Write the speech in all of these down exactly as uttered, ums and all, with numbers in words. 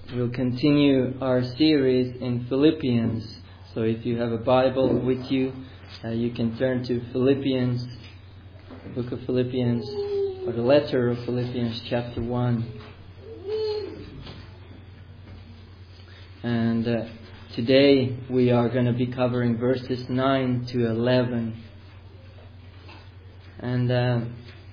We'll continue our series in Philippians. So if you have a Bible with you, uh, you can turn to Philippians, the book of Philippians, or the letter of Philippians chapter one. And uh, today we are going to be covering verses nine to eleven. And uh,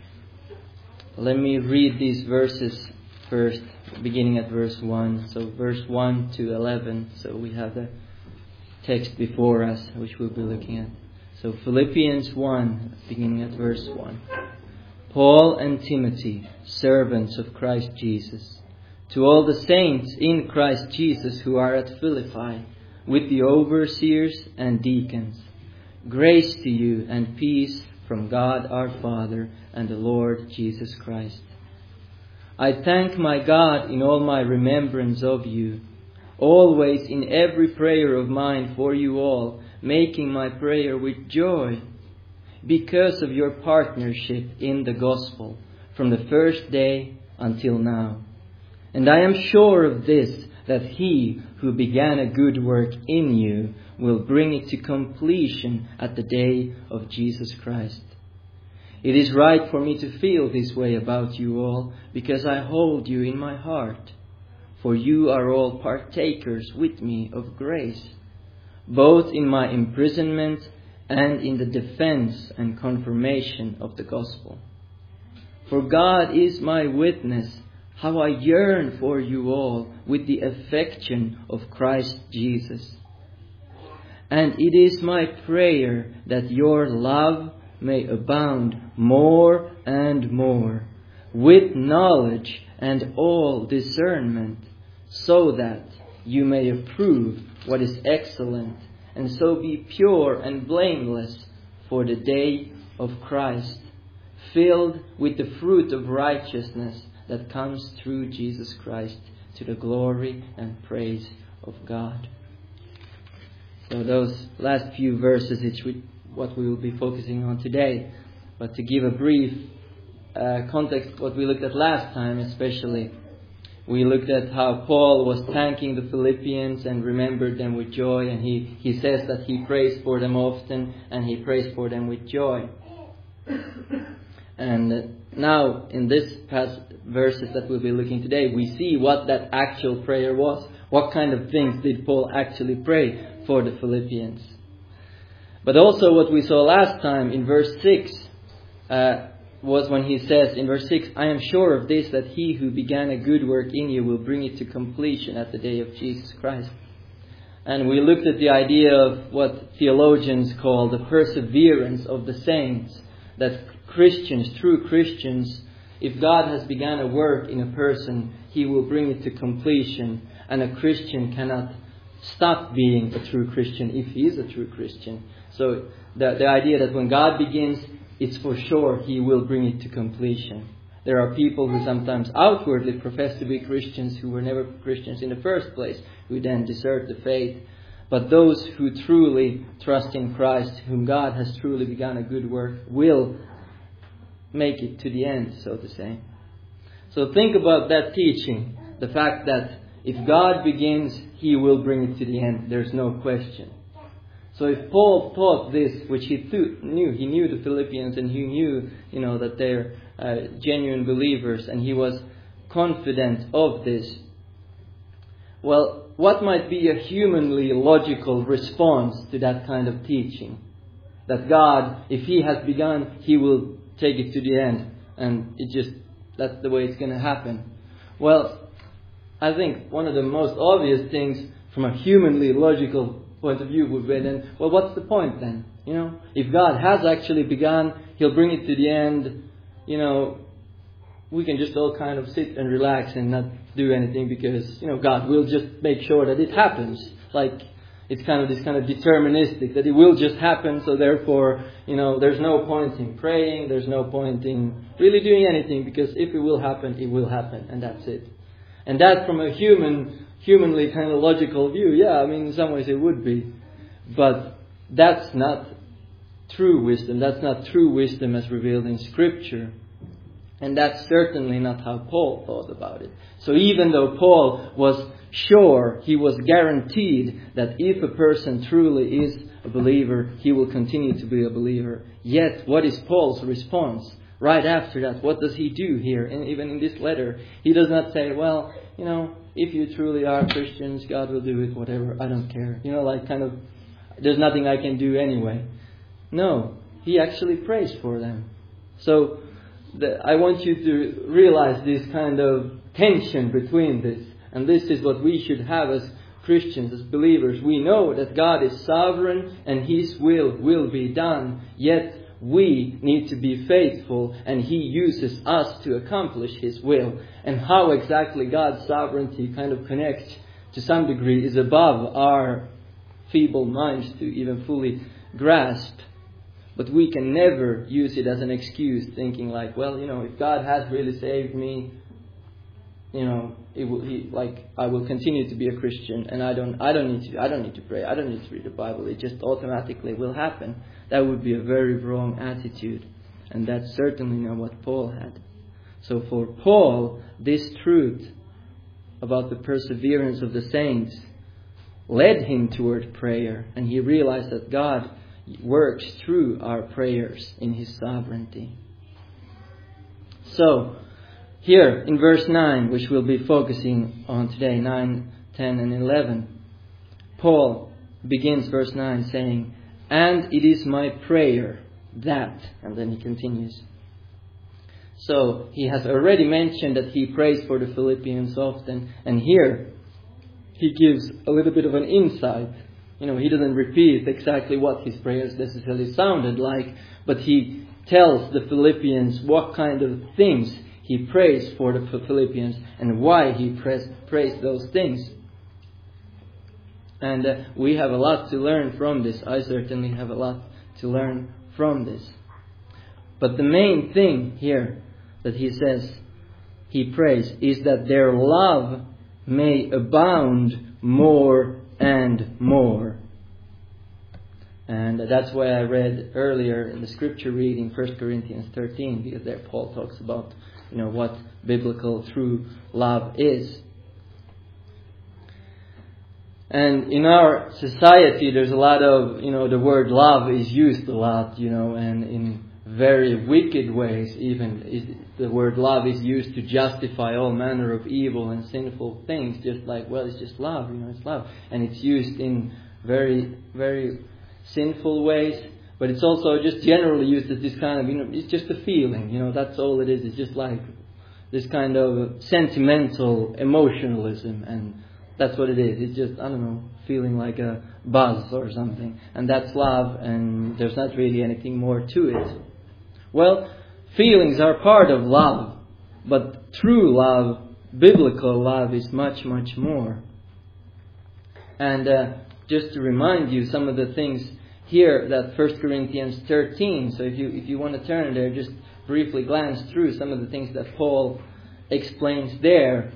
let me read these verses first, beginning at verse one. So verse one to eleven. So we have the text before us, which we'll be looking at. So Philippians one, beginning at verse one. Paul and Timothy, servants of Christ Jesus, to all the saints in Christ Jesus who are at Philippi, with the overseers and deacons, grace to you and peace from God our Father and the Lord Jesus Christ. I thank my God in all my remembrance of you, always in every prayer of mine for you all, making my prayer with joy, because of your partnership in the gospel from the first day until now. And I am sure of this, that he who began a good work in you will bring it to completion at the day of Jesus Christ. It is right for me to feel this way about you all, because I hold you in my heart. For you are all partakers with me of grace, both in my imprisonment and in the defense and confirmation of the gospel. For God is my witness, how I yearn for you all with the affection of Christ Jesus. And it is my prayer that your love may abound more and more with knowledge and all discernment, so that you may approve what is excellent, and so be pure and blameless for the day of Christ, filled with the fruit of righteousness that comes through Jesus Christ, to the glory and praise of God. So those last few verses, it's what we will be focusing on today. But to give a brief uh, context, what we looked at last time especially, we looked at how Paul was thanking the Philippians and remembered them with joy. And he, he says that he prays for them often, and he prays for them with joy. And uh, now in this past verses that we'll be looking today, we see what that actual prayer was. What kind of things did Paul actually pray for the Philippians? But also what we saw last time in verse six uh, was when he says in verse six, I am sure of this, that he who began a good work in you will bring it to completion at the day of Jesus Christ. And we looked at the idea of what theologians call the perseverance of the saints. That Christians, true Christians, if God has begun a work in a person, he will bring it to completion. And a Christian cannot stop being a true Christian if he is a true Christian. So the, the idea that when God begins, it's for sure he will bring it to completion. There are people who sometimes outwardly profess to be Christians who were never Christians in the first place, who then desert the faith. But those who truly trust in Christ, whom God has truly begun a good work, will make it to the end, so to say. So think about that teaching. The fact that if God begins, he will bring it to the end. There's no question. So if Paul taught this, which he th- knew, he knew the Philippians, and he knew, you know, that they're uh, genuine believers, and he was confident of this. Well, what might be a humanly logical response to that kind of teaching? That God, if he has begun, he will take it to the end, and it just, that's the way it's going to happen. Well, I think one of the most obvious things from a humanly logical point of view would be then, well, what's the point then? You know, if God has actually begun, he'll bring it to the end. You know, we can just all kind of sit and relax and not do anything, because, you know, God will just make sure that it happens. Like, it's kind of this kind of deterministic, that it will just happen, so therefore, you know, there's no point in praying, there's no point in really doing anything, because if it will happen, it will happen, and that's it. And that from a human, humanly kind of logical view, yeah, I mean, in some ways it would be. But that's not true wisdom. That's not true wisdom as revealed in Scripture. And that's certainly not how Paul thought about it. So even though Paul was sure, he was guaranteed that if a person truly is a believer, he will continue to be a believer. Yet, what is Paul's response? Right after that, what does he do here? And even in this letter, he does not say, well, you know, if you truly are Christians, God will do it, whatever, I don't care. You know, like kind of, there's nothing I can do anyway. No, he actually prays for them. So, the, I want you to realize this kind of tension between this. And this is what we should have as Christians, as believers. We know that God is sovereign and His will will be done. Yet we need to be faithful and He uses us to accomplish His will. And how exactly God's sovereignty kind of connects to some degree is above our feeble minds to even fully grasp. But we can never use it as an excuse, thinking like, well, you know, if God has really saved me, you know, it will, he, like I will continue to be a Christian, and I don't, I don't need to, I don't need to pray, I don't need to read the Bible. It just automatically will happen. That would be a very wrong attitude, and that's certainly not what Paul had. So for Paul, this truth about the perseverance of the saints led him toward prayer, and he realized that God works through our prayers in His sovereignty. So, here in verse nine, which we'll be focusing on today, nine, ten and eleven, Paul begins verse nine saying, "And it is my prayer that," and then he continues. So, he has already mentioned that he prays for the Philippians often, and here he gives a little bit of an insight. You know, he doesn't repeat exactly what his prayers necessarily sounded like, but he tells the Philippians what kind of things he prays for the Philippians and why he prays, prays those things. And uh, we have a lot to learn from this. I certainly have a lot to learn from this. But the main thing here that he says he prays is that their love may abound more and more. And that's why I read earlier in the scripture reading First Corinthians thirteen, because there Paul talks about, you know, what biblical true love is. And in our society there's a lot of, you know, the word love is used a lot, you know, and in very wicked ways even. The word love is used to justify all manner of evil and sinful things, just like, well, it's just love, you know, it's love. And it's used in very, very sinful ways, but it's also just generally used as this kind of, you know, it's just a feeling, you know, that's all it is. It's just like this kind of sentimental emotionalism, and that's what it is. It's just, I don't know, feeling like a buzz or something. And that's love, and there's not really anything more to it. Well, feelings are part of love, but true love, biblical love, is much, much more. And uh, just to remind you some of the things here that First Corinthians thirteen, so if you if you want to turn there, just briefly glance through some of the things that Paul explains there.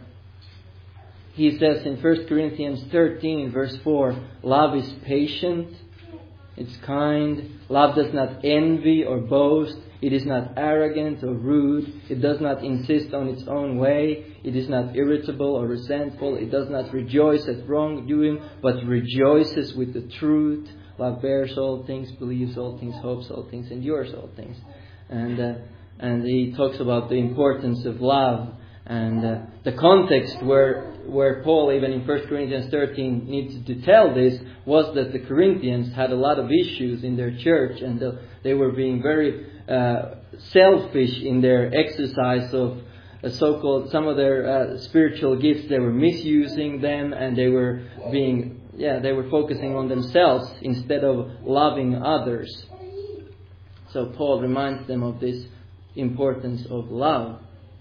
He says in First Corinthians thirteen, verse four, love is patient, it's kind, love does not envy or boast, it is not arrogant or rude, it does not insist on its own way, it is not irritable or resentful, it does not rejoice at wrongdoing, but rejoices with the truth. Love bears all things, believes all things, hopes all things, endures all things. And uh, and he talks about the importance of love. And uh, the context where where Paul, even in First Corinthians thirteen, needed to tell this was that the Corinthians had a lot of issues in their church, and uh, they were being very uh, selfish in their exercise of uh, so-called, some of their uh, spiritual gifts. They were misusing them, and they were being, yeah, they were focusing on themselves instead of loving others. So Paul reminds them of this importance of love.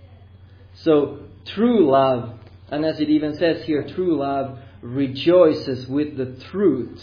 So true love, and as it even says here, true love rejoices with the truth.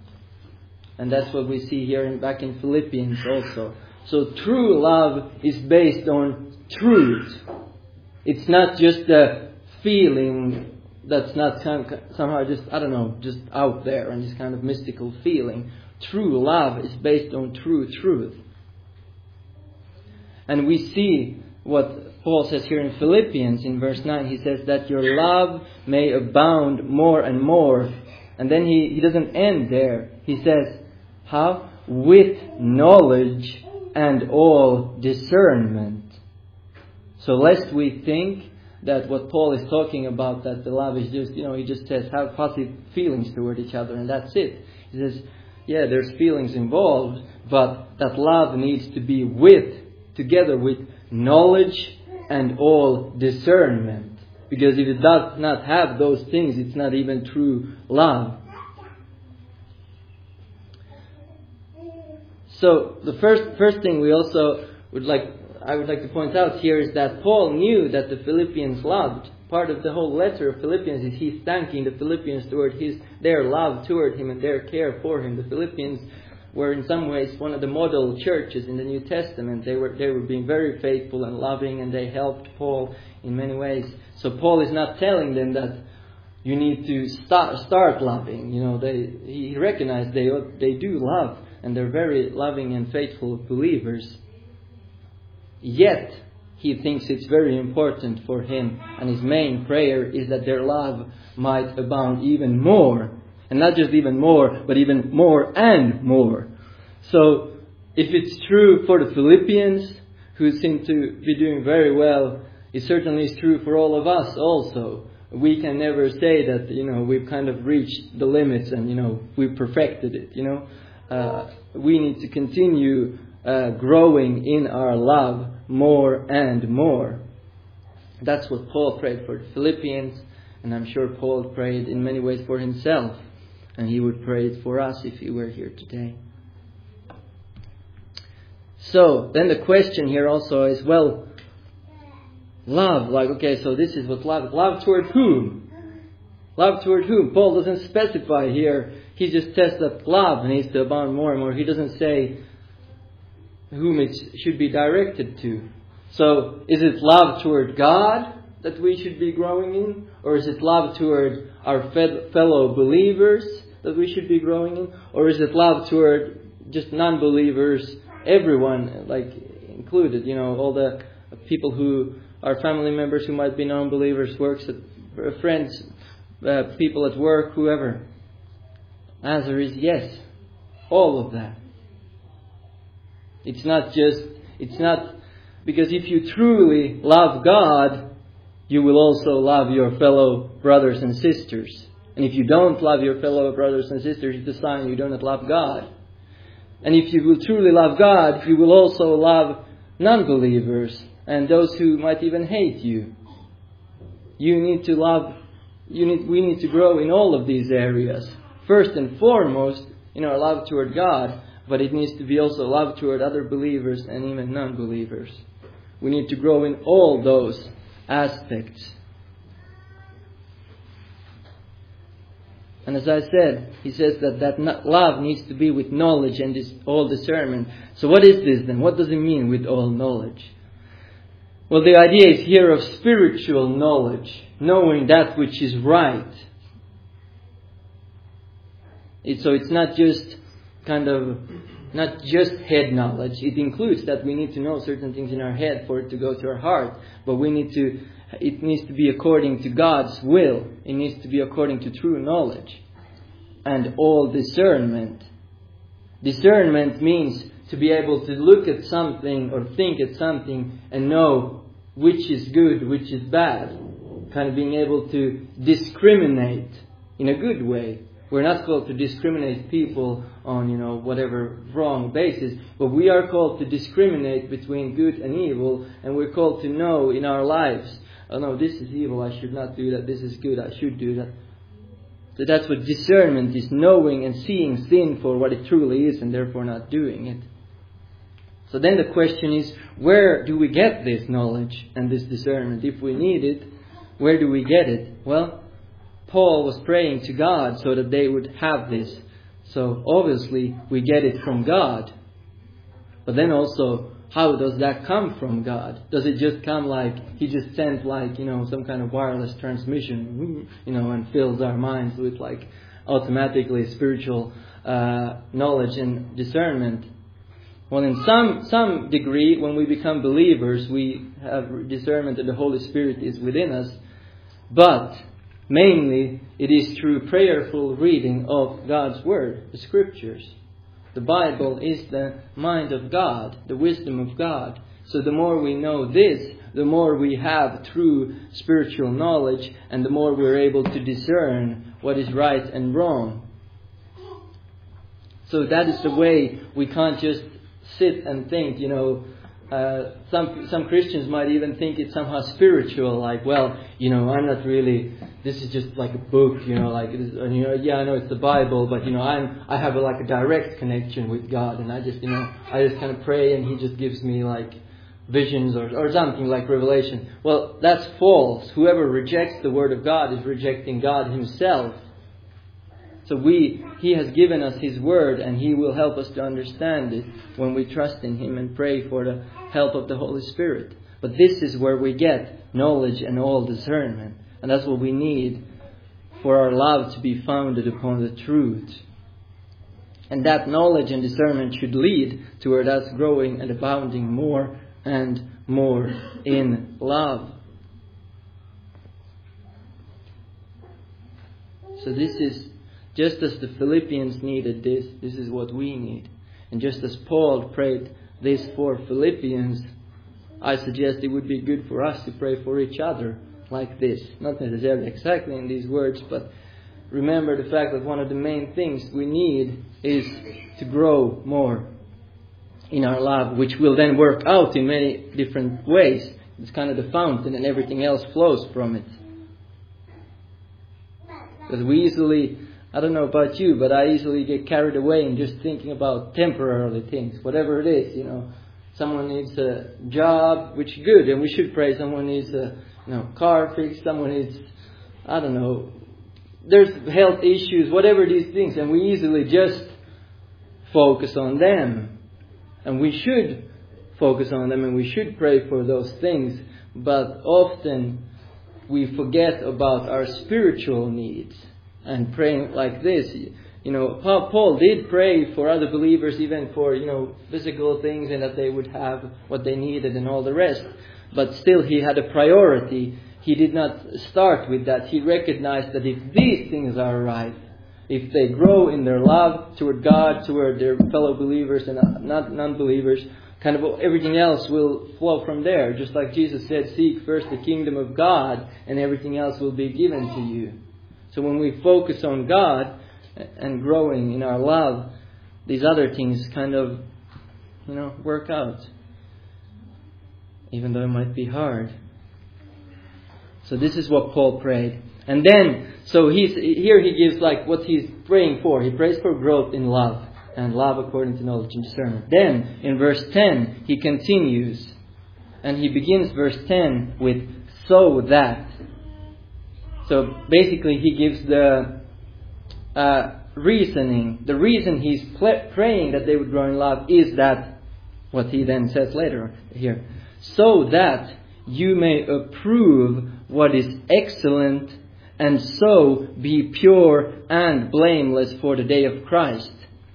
And that's what we see here in, back in Philippians also. So true love is based on truth. It's not just a feeling that's not kind of, somehow just, I don't know, just out there and this kind of mystical feeling. True love is based on true truth. And we see what Paul says here in Philippians in verse nine, he says that your love may abound more and more. And then he, he doesn't end there. He says, how? With knowledge and all discernment. So lest we think that what Paul is talking about, that the love is just, you know, he just says have positive feelings toward each other and that's it. He says, yeah, there's feelings involved, but that love needs to be with, together with knowledge and all discernment. Because if it does not have those things, it's not even true love. So the first first thing we also would like I would like to point out here is that Paul knew that the Philippians loved. Part of the whole letter of Philippians is he's thanking the Philippians toward his their love toward him and their care for him. The Philippians were in some ways one of the model churches in the New Testament. They were they were being very faithful and loving, and they helped Paul in many ways. So Paul is not telling them that you need to start start loving. You know, they he recognized they they do love, and they're very loving and faithful believers. Yet he thinks it's very important for him, and his main prayer is that their love might abound even more. And not just even more, but even more and more. So, if it's true for the Philippians, who seem to be doing very well, it certainly is true for all of us also. We can never say that, you know, we've kind of reached the limits and, you know, we've perfected it, you know. Uh, we need to continue uh, growing in our love more and more. That's what Paul prayed for the Philippians, and I'm sure Paul prayed in many ways for himself. And he would pray it for us if he were here today. So, then the question here also is, well, love, like, okay, so this is what love, love toward whom? Love toward whom? Paul doesn't specify here. He just says that love needs to abound more and more. He doesn't say whom it should be directed to. So, is it love toward God that we should be growing in? Or is it love toward our fellow believers that we should be growing in? Or is it love toward just non-believers, everyone like included, you know, all the people who are family members who might be non-believers, works at, friends, uh, people at work, whoever? Answer is yes, all of that. It's not just, it's not, because if you truly love God, you will also love your fellow brothers and sisters. And if you don't love your fellow brothers and sisters, it's a sign you do not love God. And if you will truly love God, you will also love non-believers and those who might even hate you. You need to love, you need, we need to grow in all of these areas. First and foremost, in our love toward God, but it needs to be also love toward other believers and even non-believers. We need to grow in all those aspects. And as I said, he says that that love needs to be with knowledge and this all discernment. So what is this then? What does it mean with all knowledge? Well, the idea is here of spiritual knowledge, knowing that which is right. It, so it's not just kind of, not just head knowledge. It includes that we need to know certain things in our head for it to go to our heart. But we need to, it needs to be according to God's will. It needs to be according to true knowledge. And all discernment. Discernment means to be able to look at something or think at something and know which is good, which is bad. Kind of being able to discriminate in a good way. We're not called to discriminate people on, you know, whatever wrong basis, but we are called to discriminate between good and evil, and we're called to know in our lives, oh no, this is evil, I should not do that, this is good, I should do that. So that's what discernment is, knowing and seeing sin for what it truly is and therefore not doing it. So then the question is, where do we get this knowledge and this discernment? If we need it, where do we get it? Well, Paul was praying to God so that they would have this. So obviously we get it from God. But then also, how does that come from God? Does it just come like He just sends like, you know, some kind of wireless transmission, you know, and fills our minds with like automatically spiritual uh, knowledge and discernment? Well, in some, some degree, when we become believers, we have discernment that the Holy Spirit is within us. But mainly, it is through prayerful reading of God's Word, the Scriptures. The Bible is the mind of God, the wisdom of God. So the more we know this, the more we have true spiritual knowledge, and the more we're able to discern what is right and wrong. So that is the way. We can't just sit and think, you know, uh, some some Christians might even think it's somehow spiritual, like, well, you know, I'm not really, this is just like a book, you know, like, this, and, you know, yeah, I know it's the Bible, but, you know, I'm, I have a, like a direct connection with God, and I just, you know, I just kind of pray and He just gives me like visions or, or something like revelation. Well, that's false. Whoever rejects the Word of God is rejecting God Himself. So we, He has given us His Word, and He will help us to understand it when we trust in Him and pray for the help of the Holy Spirit. But this is where we get knowledge and all discernment. And that's what we need for our love to be founded upon the truth. And that knowledge and discernment should lead toward us growing and abounding more and more in love. So this is, just as the Philippians needed this, this is what we need. And just as Paul prayed this for Philippians, I suggest it would be good for us to pray for each other like this. Not necessarily exactly in these words, but remember the fact that one of the main things we need is to grow more in our love, which will then work out in many different ways. It's kind of the fountain, and everything else flows from it. Because we easily, I don't know about you, but I easily get carried away in just thinking about temporary things, whatever it is, you know. Someone needs a job, which is good, and we should pray. Someone needs a you know, car fixed, someone needs, I don't know, there's health issues, whatever these things, and we easily just focus on them. And we should focus on them, and we should pray for those things, but often we forget about our spiritual needs. And praying like this, you know, Paul did pray for other believers, even for, you know, physical things, and that they would have what they needed and all the rest. But still he had a priority. He did not start with that. He recognized that if these things are right, if they grow in their love toward God, toward their fellow believers and not non-believers, kind of everything else will flow from there. Just like Jesus said, seek first the kingdom of God, and everything else will be given to you. So when we focus on God and growing in our love, these other things kind of, you know, work out. Even though it might be hard. So this is what Paul prayed. And then, so he's here he gives like what he's praying for. He prays for growth in love. And love according to knowledge and discernment. Then, in verse ten, he continues. And he begins verse ten with, so that. So basically he gives the uh, reasoning. The reason he's pl- praying that they would grow in love is that, what he then says later here. So that you may approve what is excellent, and so be pure and blameless for the day of Christ.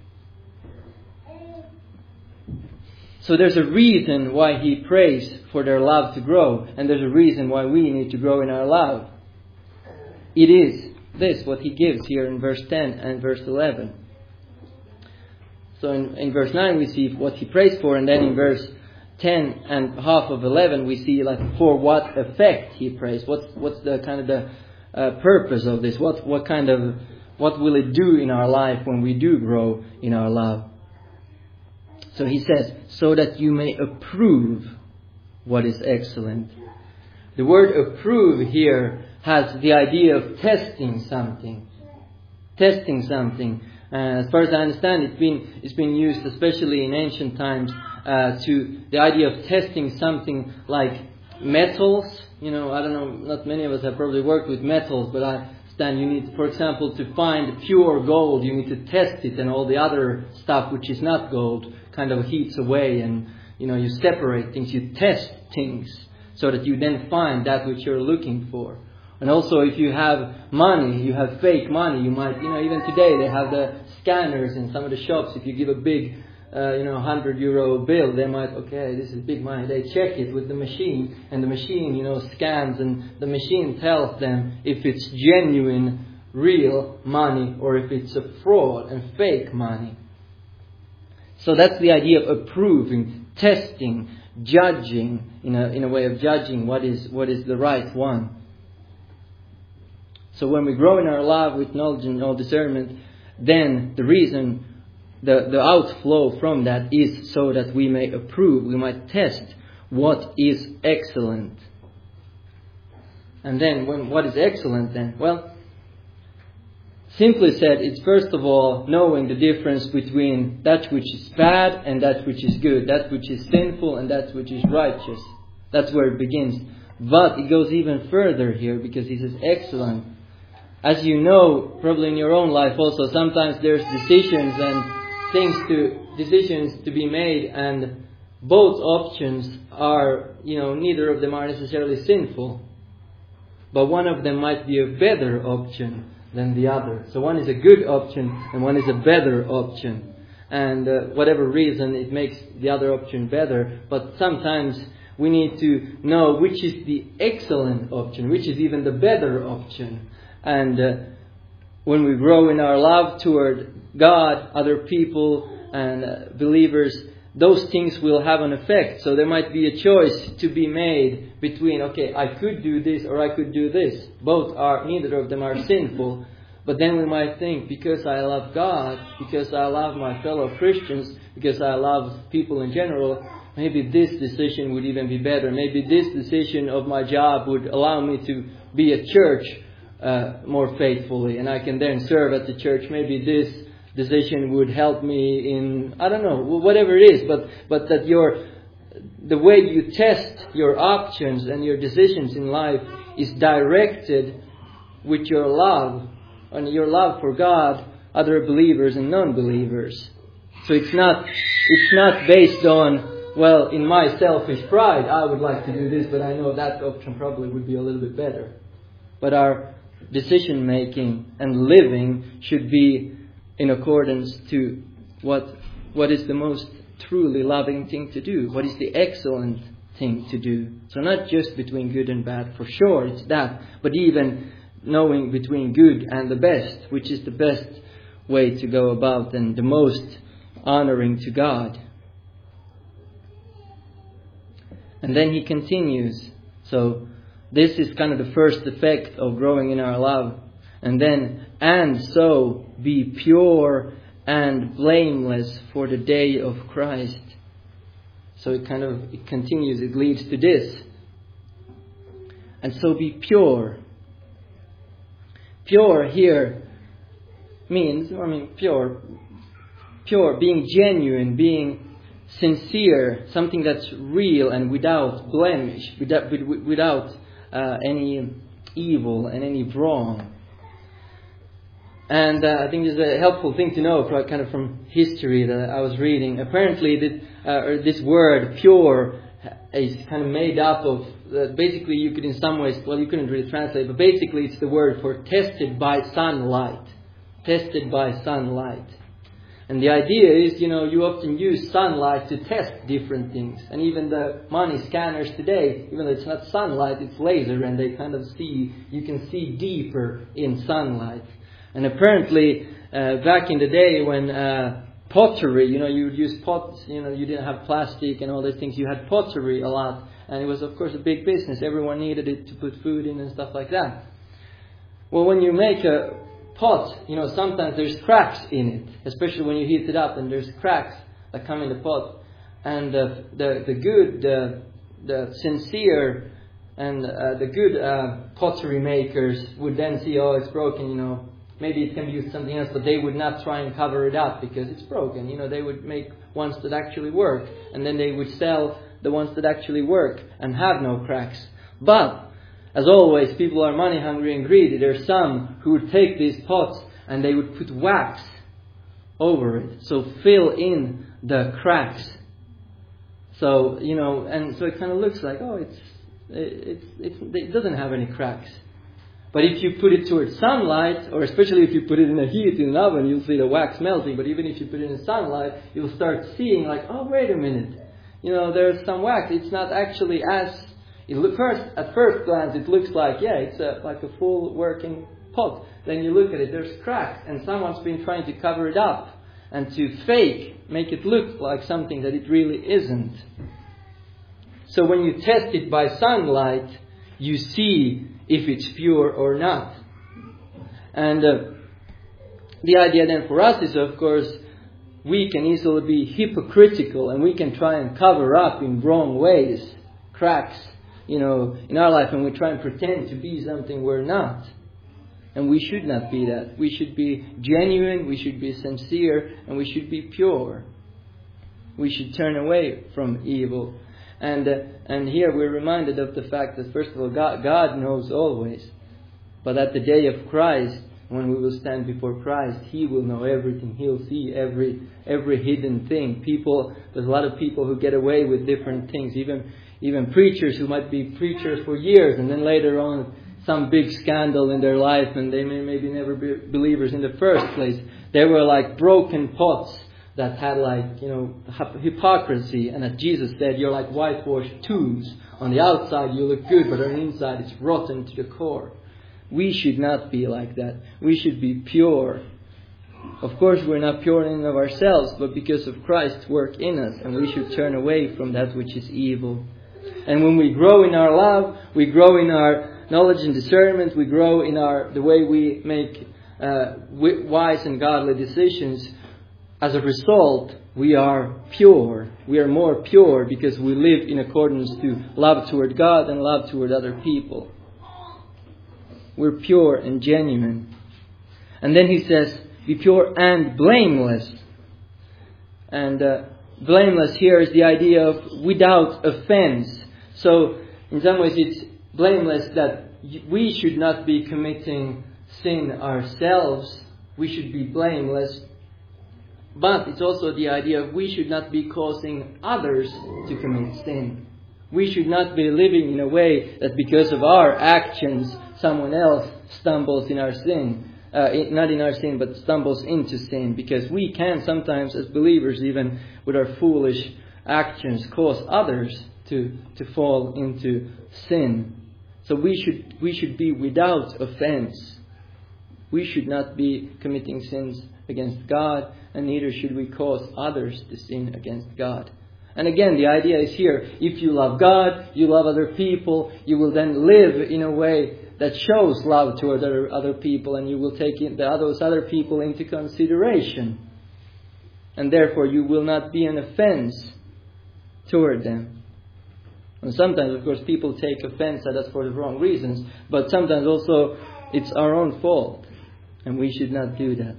So there's a reason why he prays for their love to grow, and there's a reason why we need to grow in our love. It is this, what he gives here in verse ten and verse eleven. So in, in verse nine we see what he prays for, and then in verse ten and half of eleven we see like for what effect he prays. What's what's the kind of the uh, purpose of this? What what kind of what will it do in our life when we do grow in our love? So he says, so that you may approve what is excellent. The word approve here has the idea of testing something. Testing something. Uh, as far as I understand, it's been it's been used, especially in ancient times, uh, to the idea of testing something like metals. You know, I don't know, not many of us have probably worked with metals, but I understand you need, for example, to find pure gold, you need to test it, and all the other stuff which is not gold kind of heats away, and you know, you separate things, you test things, so that you then find that which you're looking for. And also, if you have money, you have fake money, you might, you know, even today they have the scanners in some of the shops. If you give a big uh, you know, hundred euro bill, they might, okay, this is big money. They check it with the machine, and the machine, you know, scans, and the machine tells them if it's genuine, real money, or if it's a fraud and fake money. So that's the idea of approving, testing, judging, in a in a way of judging what is what is the right one. So when we grow in our love with knowledge and all discernment, then the reason, the, the outflow from that is so that we may approve, we might test what is excellent. And then when what is excellent then? Well, simply said, it's first of all knowing the difference between that which is bad and that which is good, that which is sinful and that which is righteous. That's where it begins. But it goes even further here, because he says excellent. As you know, probably in your own life also, sometimes there's decisions and things to, decisions to be made, and both options are, you know, neither of them are necessarily sinful. But one of them might be a better option than the other. So one is a good option and one is a better option. And uh, whatever reason, it makes the other option better. But sometimes we need to know which is the excellent option, which is even the better option. And uh, when we grow in our love toward God, other people and uh, believers, those things will have an effect. So there might be a choice to be made between, okay, I could do this or I could do this. Both are, neither of them are sinful. But then we might think, because I love God, because I love my fellow Christians, because I love people in general, maybe this decision would even be better. Maybe this decision of my job would allow me to be at church uh, more faithfully, and I can then serve at the church. Maybe this decision would help me in, I don't know, whatever it is, but but that your the way you test your options and your decisions in life is directed with your love, and your love for God, other believers and non-believers. So it's not it's not based on, well, in my selfish pride, I would like to do this, but I know that option probably would be a little bit better. But our decision making and living should be in accordance to what what is the most truly loving thing to do, what is the excellent thing to do. So not just between good and bad, for sure it's that, but even knowing between good and the best, which is the best way to go about and the most honoring to God. And then he continues. So this is kind of the first effect of growing in our love. And then, and so be pure and blameless for the day of Christ. So it kind of, it continues, it leads to this. And so be pure. Pure here means, I mean, pure, pure, being genuine, being sincere, something that's real and without blemish, without, without uh, any evil and any wrong. And uh, I think it's a helpful thing to know, kind of from history that I was reading. Apparently, that, uh, this word pure is kind of made up of, uh, basically you could in some ways, well, you couldn't really translate, but basically it's the word for tested by sunlight. Tested by sunlight. And the idea is, you know, you often use sunlight to test different things. And even the money scanners today, even though it's not sunlight, it's laser, and they kind of see, you can see deeper in sunlight. And apparently, uh, back in the day when uh, pottery, you know, you would use pots, you know, you didn't have plastic and all these things. You had pottery a lot. And it was, of course, a big business. Everyone needed it to put food in and stuff like that. Well, when you make a pot, you know, sometimes there's cracks in it. Especially when you heat it up and there's cracks that come in the pot. And the the, the good, the, the sincere and uh, the good uh, pottery makers would then see, oh, it's broken, you know. Maybe it can be used something else, but they would not try and cover it up because it's broken. You know, they would make ones that actually work, and then they would sell the ones that actually work and have no cracks. But, as always, people are money hungry and greedy. There's some who would take these pots and they would put wax over it, so fill in the cracks. So, you know, and so it kind of looks like, oh, it's, it's, it's, it doesn't have any cracks. But if you put it towards sunlight, or especially if you put it in a heat in an oven, you'll see the wax melting. But even if you put it in sunlight, you'll start seeing like, oh, wait a minute. You know, there's some wax. It's not actually as... It look, first, at first glance, it looks like, yeah, it's a, like a full working pot. Then you look at it, there's cracks. And someone's been trying to cover it up and to fake, make it look like something that it really isn't. So when you test it by sunlight, you see if it's pure or not. And uh, the idea then for us is, of course, we can easily be hypocritical and we can try and cover up in wrong ways, cracks, you know, in our life, and we try and pretend to be something we're not. And we should not be that. We should be genuine, we should be sincere, and we should be pure. We should turn away from evil. And uh, and here we're reminded of the fact that, first of all, God, God knows always. But at the day of Christ, when we will stand before Christ, He will know everything. He'll see every every hidden thing. People, there's a lot of people who get away with different things. Even even preachers who might be preachers for years, and then later on some big scandal in their life, and they may maybe never be believers in the first place. They were like broken pots that had like, you know, hypocrisy. And as Jesus said, you're like whitewashed tombs. On the outside you look good, but on the inside it's rotten to the core. We should not be like that. We should be pure. Of course we're not pure in and of ourselves, but because of Christ's work in us. And we should turn away from that which is evil. And when we grow in our love, we grow in our knowledge and discernment, we grow in our the way we make uh, wise and godly decisions. As a result, we are pure. We are more pure because we live in accordance to love toward God and love toward other people. We're pure and genuine. And then he says, be pure and blameless. And uh, blameless here is the idea of without offense. So in some ways it's blameless that we should not be committing sin ourselves. We should be blameless. But it's also the idea of we should not be causing others to commit sin. We should not be living in a way that because of our actions, someone else stumbles in our sin. Uh, not in our sin, but stumbles into sin. Because we can sometimes, as believers, even with our foolish actions, cause others to, to fall into sin. So we should we should be without offense. We should not be committing sins against God, and neither should we cause others to sin against God. And again, the idea is here, if you love God, you love other people, you will then live in a way that shows love toward other, other people, and you will take in the, those other people into consideration. And therefore you will not be an offense toward them. And sometimes, of course, people take offense at us for the wrong reasons, but sometimes also it's our own fault, and we should not do that.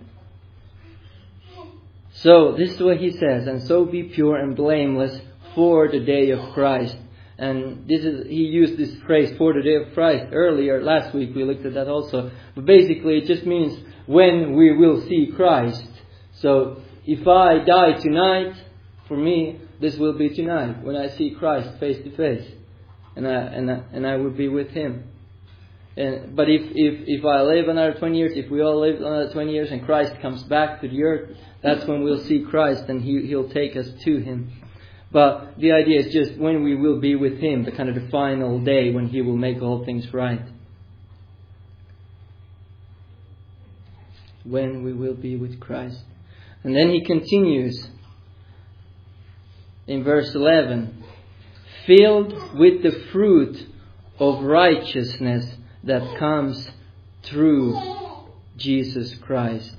So this is what he says, and so be pure and blameless for the day of Christ. And this is he used this phrase for the day of Christ earlier. Last week we looked at that also. But basically it just means when we will see Christ. So if I die tonight, for me this will be tonight when I see Christ face to face, and I and I, and I will be with Him. And, but if, if, if I live another twenty years, if we all live another twenty years and Christ comes back to the earth, that's when we'll see Christ and he, He'll take us to Him. But the idea is just when we will be with Him, the kind of the final day when He will make all things right. When we will be with Christ. And then he continues in verse eleven. Filled with the fruit of righteousness that comes through Jesus Christ.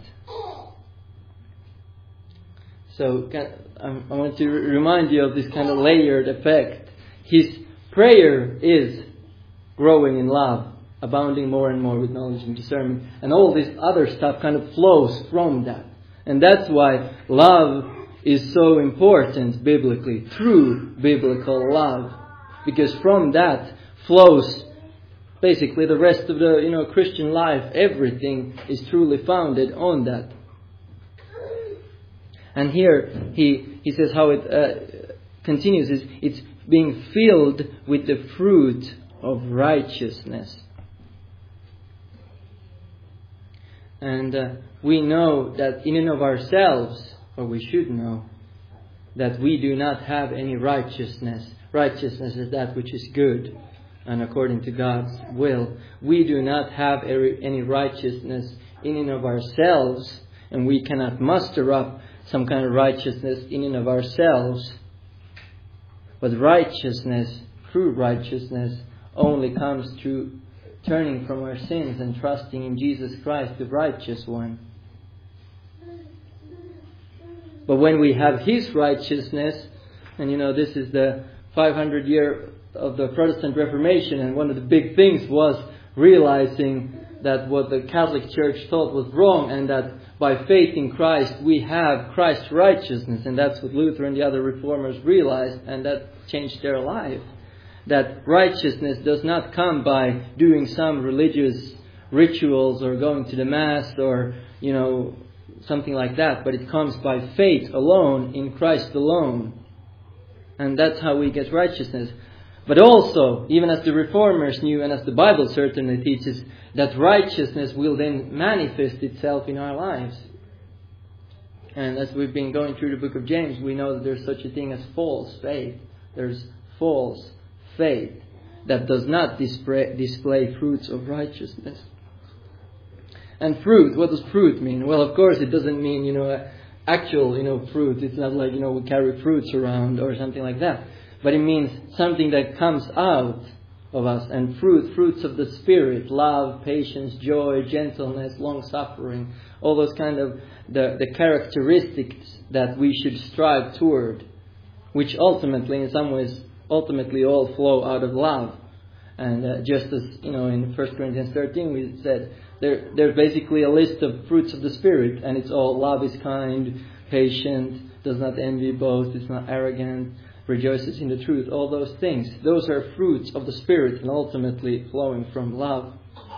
So I want to remind you of this kind of layered effect. His prayer is growing in love, abounding more and more with knowledge and discernment. And all this other stuff kind of flows from that. And that's why love is so important biblically, true biblical love. Because from that flows basically the rest of the you know Christian life. Everything is truly founded on that. And here he, he says how it uh, continues is it's being filled with the fruit of righteousness. And uh, we know that in and of ourselves, or we should know, that we do not have any righteousness. Righteousness is that which is good and according to God's will. We do not have any righteousness in and of ourselves, and we cannot muster up some kind of righteousness in and of ourselves. But righteousness, true righteousness, only comes through turning from our sins and trusting in Jesus Christ, the righteous one. But when we have His righteousness, and you know, this is the five hundred year of the Protestant Reformation, and one of the big things was realizing that what the Catholic Church thought was wrong, and that by faith in Christ we have Christ's righteousness. And that's what Luther and the other reformers realized, and that changed their life. That righteousness does not come by doing some religious rituals or going to the Mass or, you know, something like that, but it comes by faith alone, in Christ alone. And that's how we get righteousness. But also, even as the Reformers knew, and as the Bible certainly teaches, that righteousness will then manifest itself in our lives. And as we've been going through the book of James, we know that there's such a thing as false faith. There's false faith that does not display, display fruits of righteousness. And fruit, what does fruit mean? Well, of course, it doesn't mean, you know, actual, you know, fruit. It's not like, you know, we carry fruits around or something like that. But it means something that comes out of us. And fruit, fruits of the Spirit, love, patience, joy, gentleness, long-suffering, all those kind of the, the characteristics that we should strive toward, which ultimately, in some ways, ultimately all flow out of love. And uh, just as, you know, in First Corinthians thirteen we said, there, there's basically a list of fruits of the Spirit, and it's all love is kind, patient, does not envy, boast, it's not arrogant, rejoices in the truth, all those things. Those are fruits of the Spirit and ultimately flowing from love.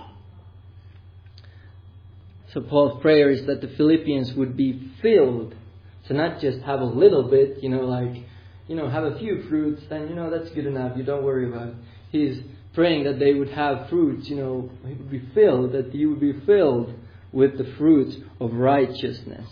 So Paul's prayer is that the Philippians would be filled. So not just have a little bit, you know, like, you know, have a few fruits and, you know, that's good enough, you don't worry about it. He's praying that they would have fruits, you know, he would be filled, that you would be filled with the fruit of righteousness.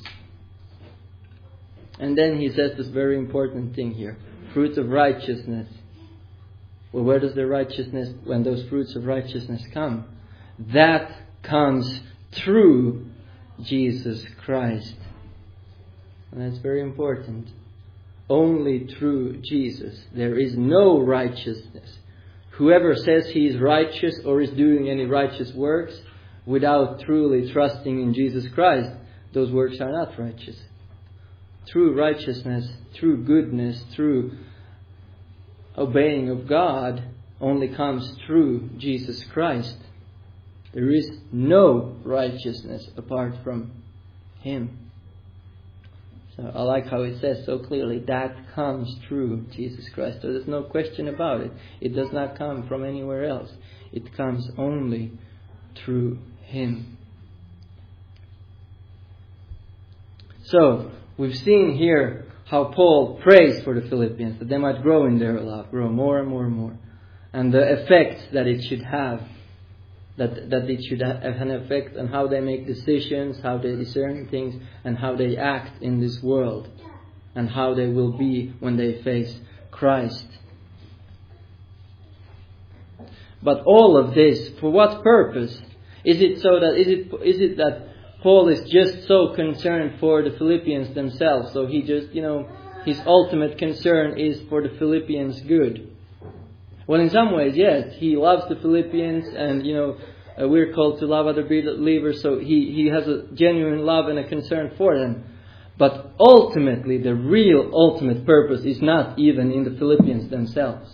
And then he says this very important thing here. Fruits of righteousness. Well, where does the righteousness, when those fruits of righteousness come? That comes through Jesus Christ. And that's very important. Only through Jesus. There is no righteousness. Whoever says he is righteous or is doing any righteous works without truly trusting in Jesus Christ, those works are not righteous. True righteousness, true goodness, true obeying of God only comes through Jesus Christ. There is no righteousness apart from Him. So I like how it says so clearly, that comes through Jesus Christ. So there's no question about it. It does not come from anywhere else. It comes only through Him. So, we've seen here how Paul prays for the Philippians, that they might grow in their love, grow more and more and more. And the effect that it should have, that, that it should have an effect on how they make decisions, how they discern things, and how they act in this world, and how they will be when they face Christ. But all of this, for what purpose? Is it so that, is it, is it that Paul is just so concerned for the Philippians themselves? So he just, you know, his ultimate concern is for the Philippians' good. Well, in some ways, yes, he loves the Philippians, and, you know, uh, we're called to love other believers, so he, he has a genuine love and a concern for them. But ultimately, the real ultimate purpose is not even in the Philippians themselves.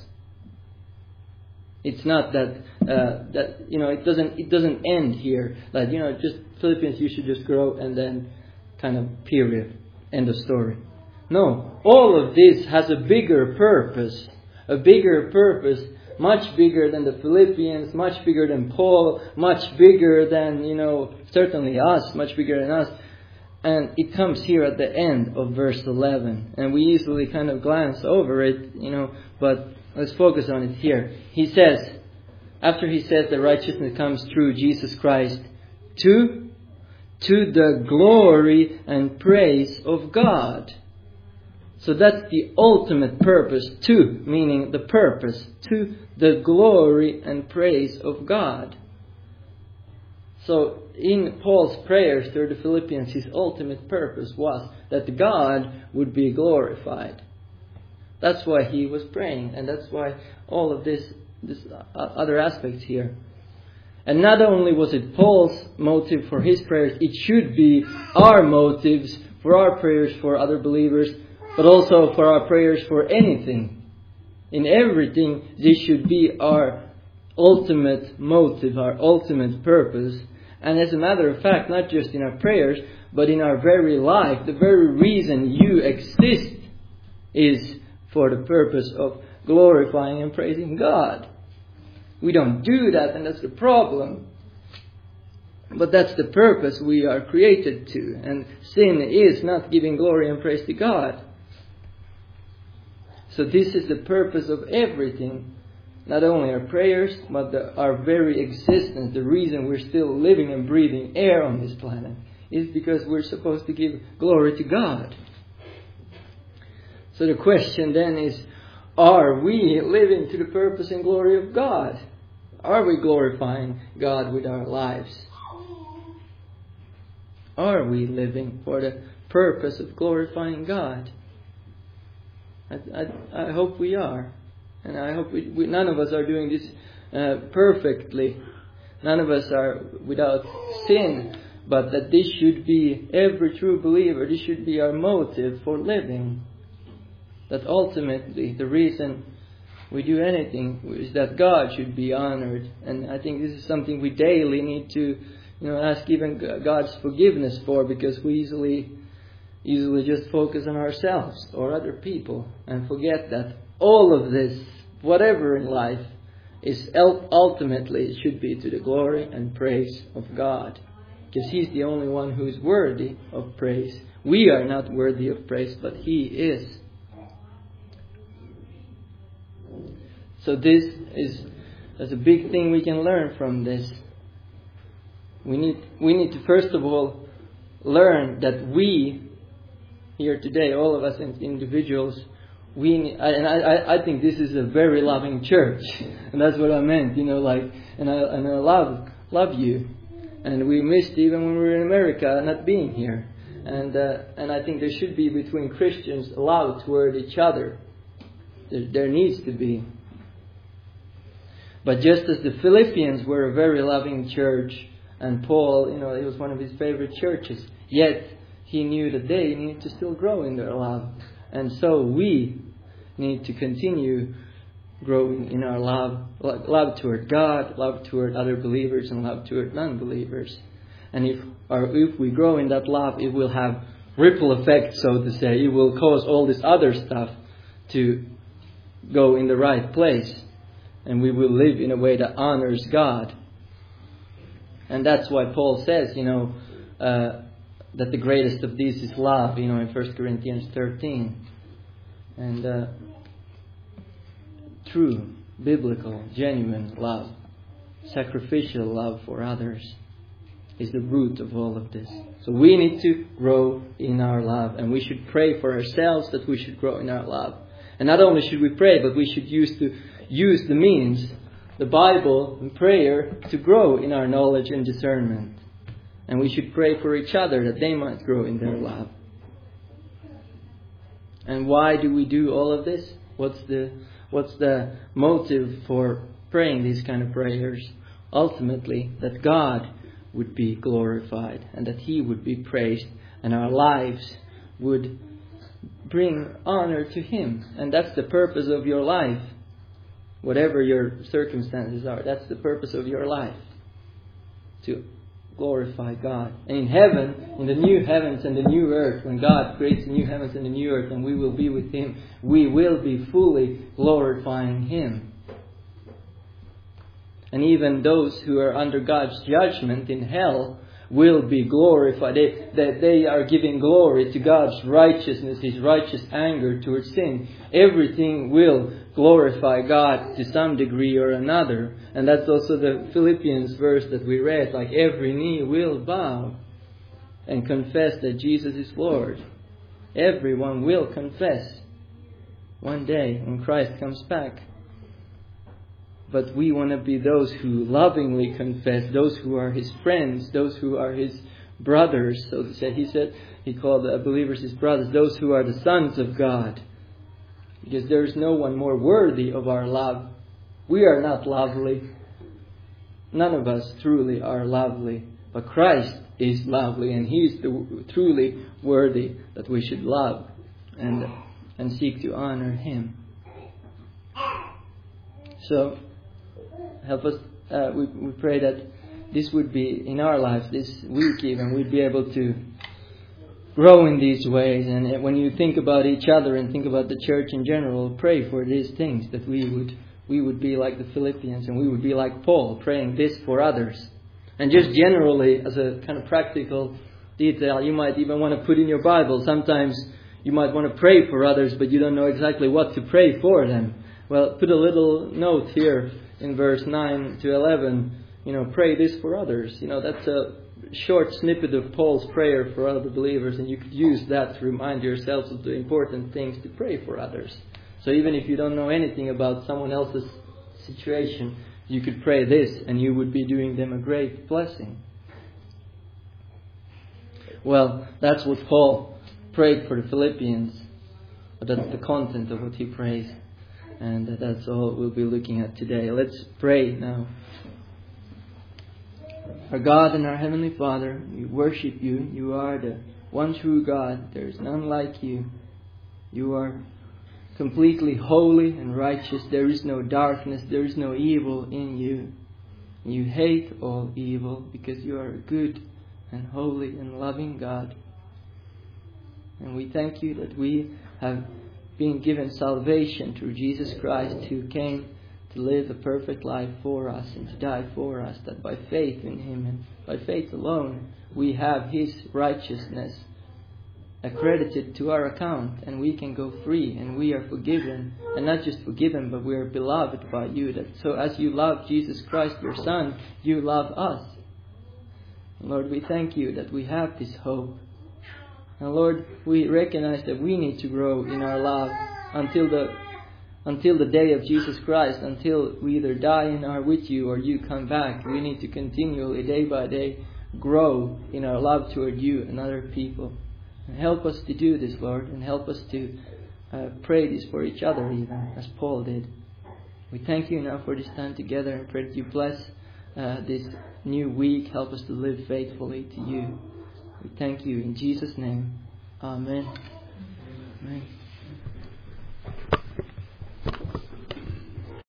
It's not that, uh, that, you know, it doesn't, it doesn't end here. Like, you know, just Philippians, you should just grow and then kind of period. End of story. No, all of this has a bigger purpose. A bigger purpose, much bigger than the Philippians, much bigger than Paul, much bigger than, you know, certainly us, much bigger than us. And it comes here at the end of verse eleven. And we easily kind of glance over it, you know, but let's focus on it here. He says, after he says that righteousness comes through Jesus Christ, to to the glory and praise of God. So that's the ultimate purpose, to, meaning the purpose, to the glory and praise of God. So in Paul's prayers to the Philippians, his ultimate purpose was that God would be glorified. That's why he was praying, and that's why all of this, this other aspects here. And not only was it Paul's motive for his prayers, it should be our motives for our prayers for other believers, but also for our prayers for anything. In everything, this should be our ultimate motive, our ultimate purpose. And as a matter of fact, not just in our prayers, but in our very life, the very reason you exist is for the purpose of glorifying and praising God. We don't do that, and that's the problem. But that's the purpose we are created to. And sin is not giving glory and praise to God. So this is the purpose of everything. Not only our prayers, but the, our very existence. The reason we're still living and breathing air on this planet is because we're supposed to give glory to God. So the question then is, are we living to the purpose and glory of God? Are we glorifying God with our lives? Are we living for the purpose of glorifying God? I, I, I hope we are. And I hope we, we, none of us are doing this uh, perfectly. None of us are without sin. But that this should be every true believer, this should be our motive for living. That ultimately the reason we do anything is that God should be honored. And I think this is something we daily need to, you know, ask even God's forgiveness for, because we easily, easily just focus on ourselves or other people and forget that all of this, whatever in life, is ultimately, it should be to the glory and praise of God. Because He's the only one who is worthy of praise. We are not worthy of praise, but He is. So this is there's a big thing we can learn from this. We need we need to first of all learn that we here today, all of us as individuals, we and I I think this is a very loving church, and that's what I meant. You know, like and I and I love love you, and we missed even when we were in America not being here, and uh, and I think there should be between Christians love toward each other. There, there needs to be. But just as the Philippians were a very loving church, and Paul, you know, it was one of his favorite churches, yet he knew that they needed to still grow in their love. And so we need to continue growing in our love, love toward God, love toward other believers, and love toward non-believers. And if, or if we grow in that love, it will have ripple effect, so to say. It will cause all this other stuff to go in the right place. And we will live in a way that honors God. And that's why Paul says, you know, uh, that the greatest of these is love, you know, in First Corinthians thirteen. And uh, true, biblical, genuine love, sacrificial love for others is the root of all of this. So we need to grow in our love. And we should pray for ourselves that we should grow in our love. And not only should we pray, but we should use to use the means, the Bible and prayer, to grow in our knowledge and discernment. And we should pray for each other that they might grow in their love. And why do we do all of this? What's the what's the motive for praying these kind of prayers? Ultimately, that God would be glorified and that He would be praised, and our lives would bring honor to Him. And that's the purpose of your life. Whatever your circumstances are, that's the purpose of your life. To glorify God. And in heaven, in the new heavens and the new earth, when God creates the new heavens and the new earth and we will be with Him, we will be fully glorifying Him. And even those who are under God's judgment in hell will be glorified. They, they, they are giving glory to God's righteousness, His righteous anger towards sin. Everything will glorify God to some degree or another. And that's also the Philippians verse that we read, like every knee will bow. and confess that Jesus is Lord. Everyone will confess one day when Christ comes back. But we want to be those who lovingly confess, those who are His friends, those who are His brothers, so to say. He said, He called the believers His brothers, those who are the sons of God. Because there is no one more worthy of our love. We are not lovely. None of us truly are lovely. But Christ is lovely, and He is the, truly worthy that we should love and, and seek to honor Him. So, help us, uh, we, we pray that this would be in our lives, this week even, we'd be able to grow in these ways. And when you think about each other and think about the church in general, pray for these things, that we would we would be like the Philippians, and we would be like Paul, praying this for others. And just generally, as a kind of practical detail, you might even want to put in your Bible, sometimes you might want to pray for others, but you don't know exactly what to pray for them. Well, put a little note here in verse nine to eleven, you know, pray this for others. You know, that's a short snippet of Paul's prayer for other believers, and you could use that to remind yourselves of the important things to pray for others. So even if you don't know anything about someone else's situation, you could pray this, and you would be doing them a great blessing. Well, that's what Paul prayed for the Philippians. But that's the content of what he prays. And that's all we'll be looking at today. Let's pray now. Our God and our Heavenly Father, we worship You. You are the one true God. There is none like You. You are completely holy and righteous. There is no darkness. There is no evil in You. You hate all evil because You are a good and holy and loving God. And we thank You that we have been given salvation through Jesus Christ, who came to live a perfect life for us and to die for us, that by faith in Him and by faith alone we have His righteousness accredited to our account, and we can go free, and we are forgiven, and not just forgiven, but we are beloved by You. That so as You love Jesus Christ, Your Son, You love us. And Lord, we thank You that we have this hope. And Lord, we recognize that we need to grow in our love until the until the day of Jesus Christ, until we either die and are with You or You come back. We need to continually, day by day, grow in our love toward You and other people. And help us to do this, Lord, and help us to uh, pray this for each other, even as Paul did. We thank You now for this time together, and pray that You bless uh, this new week. Help us to live faithfully to You. We thank You in Jesus' name. Amen. Amen.